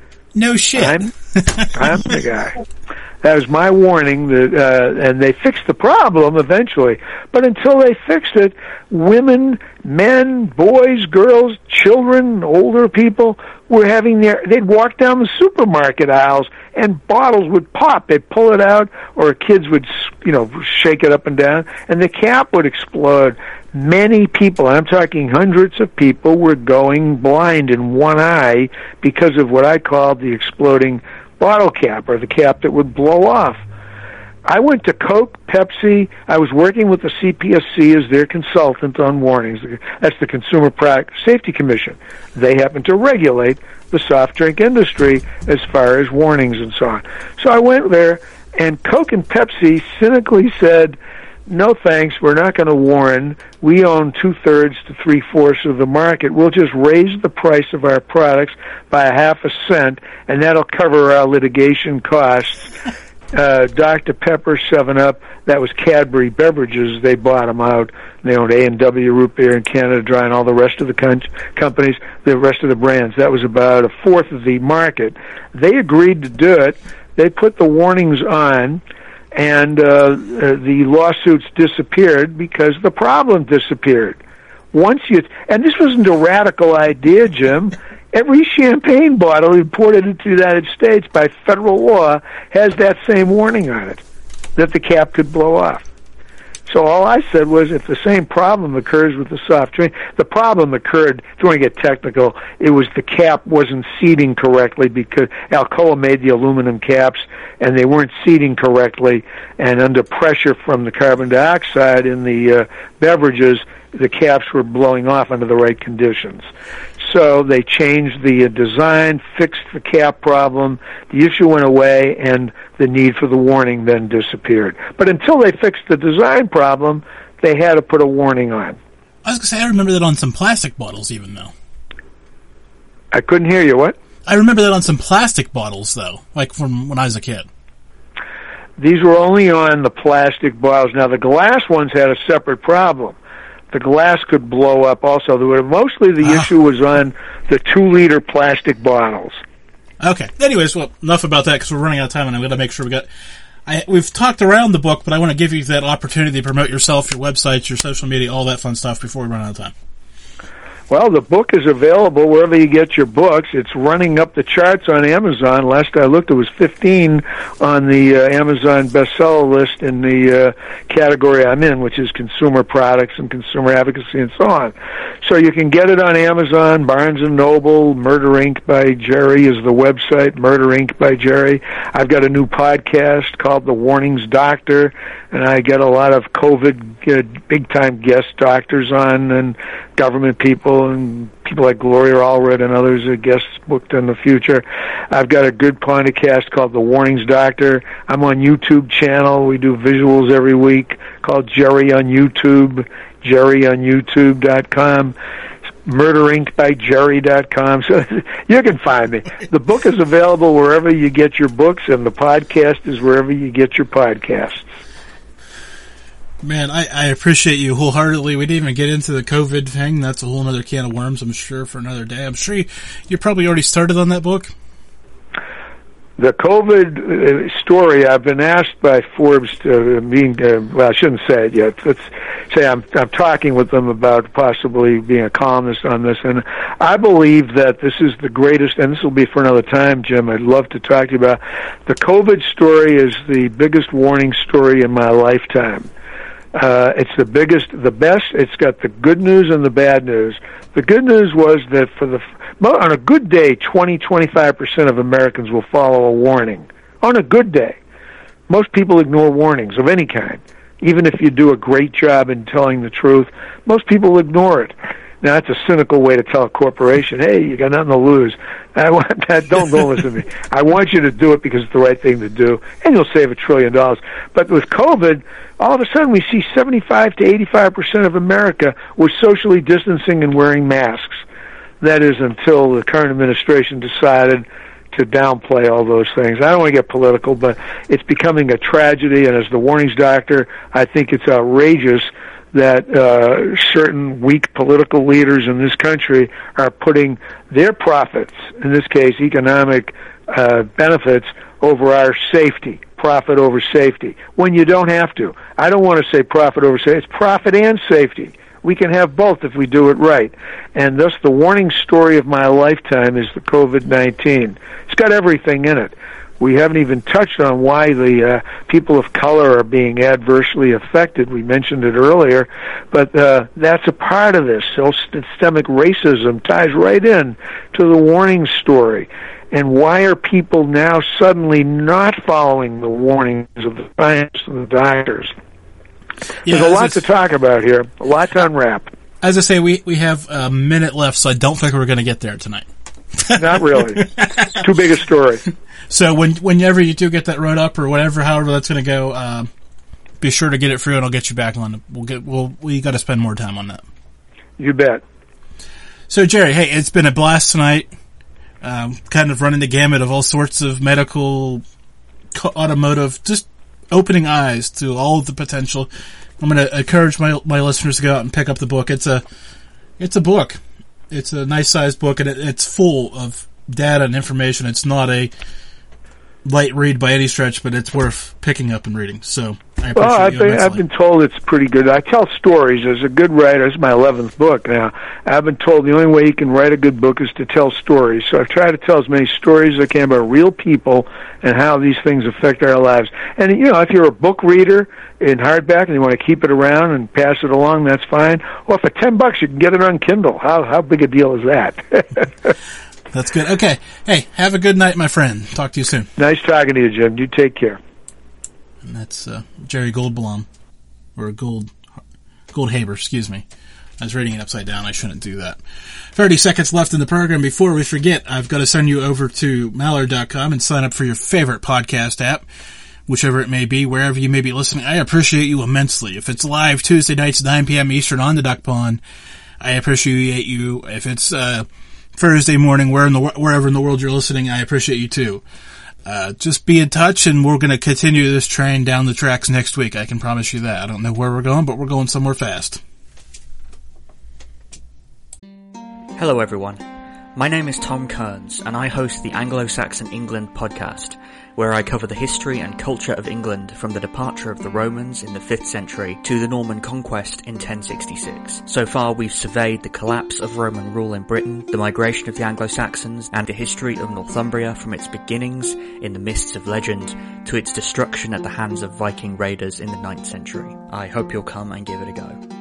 No shit. I'm, I'm the guy. That was my warning, that, uh, and they fixed the problem eventually. But until they fixed it, women, men, boys, girls, children, older people were having their, they'd walk down the supermarket aisles and bottles would pop. They'd pull it out, or kids would, you know, shake it up and down, and the cap would explode. Many people, I'm talking hundreds of people, were going blind in one eye because of what I called the exploding bottle cap, or the cap that would blow off. I went to Coke, Pepsi. I was working with the C P S C as their consultant on warnings. That's the Consumer Product Safety Commission. They happen to regulate the soft drink industry as far as warnings and so on. So I went there, and Coke and Pepsi cynically said, no thanks, we're not going to warn. We own two-thirds to three-fourths of the market. We'll just raise the price of our products by a half a cent, and that'll cover our litigation costs. Uh, Doctor Pepper, seven up, that was Cadbury Beverages. They bought them out. They owned A and W Root Beer and Canada Dry and all the rest of the con- companies, the rest of the brands. That was about a fourth of the market. They agreed to do it. They put the warnings on, and uh, uh, the lawsuits disappeared because the problem disappeared. Once you, and this wasn't a radical idea, Jim. Every champagne bottle imported into the United States by federal law has that same warning on it, that the cap could blow off. So all I said was, if the same problem occurs with the soft drink, the problem occurred, if you want to get technical, it was the cap wasn't seating correctly because Alcoa made the aluminum caps and they weren't seating correctly, and under pressure from the carbon dioxide in the uh, beverages, the caps were blowing off under the right conditions. So they changed the design, fixed the cap problem, the issue went away, and the need for the warning then disappeared. But until they fixed the design problem, they had to put a warning on. I was going to say, I remember that on some plastic bottles even, though. I couldn't hear you, what? I remember that on some plastic bottles, though, like from when I was a kid. These were only on the plastic bottles. Now, the glass ones had a separate problem. The glass could blow up also. There were, mostly the ah. issue was on the two-liter plastic bottles. Okay. Anyways, well, enough about that because we're running out of time, and I'm going to make sure we got... I, we've talked around the book, but I want to give you that opportunity to promote yourself, your websites, your social media, all that fun stuff before we run out of time. Well, the book is available wherever you get your books. It's running up the charts on Amazon. Last I looked, it was fifteen on the uh, Amazon bestseller list in the uh, category I'm in, which is consumer products and consumer advocacy and so on. So you can get it on Amazon, Barnes and Noble, Murder Incorporated by Jerry is the website, Murder Incorporated by Jerry. I've got a new podcast called The Warnings Doctor, and I get a lot of COVID uh, big-time guest doctors on and government people and people like Gloria Allred and others are guests booked in the future. I've got a good podcast called The Warnings Doctor. I'm on YouTube channel. We do visuals every week called Jerry on YouTube, jerry on youtube dot com, Murder Incorporated by jerry dot com. So you can find me. The book is available wherever you get your books, and the podcast is wherever you get your podcasts. Man, I, I appreciate you wholeheartedly. We didn't even get into the COVID thing. That's a whole other can of worms, I'm sure, for another day. I'm sure you, you probably already started on that book. The COVID story, I've been asked by Forbes to being, uh, well, I shouldn't say it yet. Let's say I'm, I'm talking with them about possibly being a columnist on this. And I believe that this is the greatest, and this will be for another time, Jim. I'd love to talk to you about. The COVID story is the biggest warning story in my lifetime. Uh, it's the biggest, the best. It's got the good news and the bad news. The good news was that for the on a good day, twenty, twenty-five percent of Americans will follow a warning. On a good day. Most people ignore warnings of any kind. Even if you do a great job in telling the truth, most people ignore it. Now, that's a cynical way to tell a corporation, hey, you got nothing to lose. I want that. Don't, don't listen to me. I want you to do it because it's the right thing to do, and you'll save a trillion dollars. But with COVID, all of a sudden we see seventy-five to eighty-five percent of America was socially distancing and wearing masks. That is until the current administration decided to downplay all those things. I don't want to get political, but it's becoming a tragedy, and as the warnings doctor, I think it's outrageous that uh, certain weak political leaders in this country are putting their profits, in this case economic uh, benefits, over our safety, profit over safety, when you don't have to. I don't want to say profit over safety. It's profit and safety. We can have both if we do it right. And thus the warning story of my lifetime is the COVID nineteen. It's got everything in it. We haven't even touched on why the uh, people of color are being adversely affected. We mentioned it earlier, but uh, that's a part of this. So systemic racism ties right in to the warning story. And why are people now suddenly not following the warnings of the scientists and the doctors? Yeah, There's a lot to talk about here, a lot to unwrap. As I say, we, we have a minute left, so I don't think we're going to get there tonight. Not really. Too big a story. So when whenever you do get that wrote up or whatever, however that's going to go, uh, be sure to get it through, and I'll get you back on. We'll get we'll we got to spend more time on that. You bet. So Jerry, hey, it's been a blast tonight. Um, kind of running the gamut of all sorts of medical, automotive, just opening eyes to all of the potential. I'm going to encourage my my listeners to go out and pick up the book. It's a it's a book. It's a nice sized book, and it, it's full of data and information. It's not a light read by any stretch, but it's worth picking up and reading. So I appreciate well, I've you been, immensely. I've been told it's pretty good. I tell stories. As a good writer, it's my eleventh book now. I've been told the only way you can write a good book is to tell stories. So I've tried to tell as many stories as I can about real people and how these things affect our lives. And, you know, if you're a book reader in hardback and you want to keep it around and pass it along, that's fine. Or for ten bucks, you can get it on Kindle. How how big a deal is that? That's good. Okay. Hey, have a good night, my friend. Talk to you soon. Nice talking to you, Jim. You take care. And that's uh, Jerry Goldblum, or Gold Goldhaber, excuse me. I was reading it upside down. I shouldn't do that. thirty seconds left in the program. Before we forget, I've got to send you over to Mallard dot com and sign up for your favorite podcast app, whichever it may be, wherever you may be listening. I appreciate you immensely. If it's live Tuesday nights, nine p.m. Eastern on the Duck Pond, I appreciate you. If it's uh, Thursday morning, where in the, wherever in the world you're listening, I appreciate you too. Uh, just be in touch, and we're going to continue this train down the tracks next week. I can promise you that. I don't know where we're going, but we're going somewhere fast. Hello everyone, my name is Tom Kearns and I host the Anglo-Saxon England podcast, where I cover the history and culture of England from the departure of the Romans in the fifth century to the Norman conquest in ten sixty-six. So far we've surveyed the collapse of Roman rule in Britain, the migration of the Anglo-Saxons, and the history of Northumbria from its beginnings in the mists of legend to its destruction at the hands of Viking raiders in the ninth century. I hope you'll come and give it a go.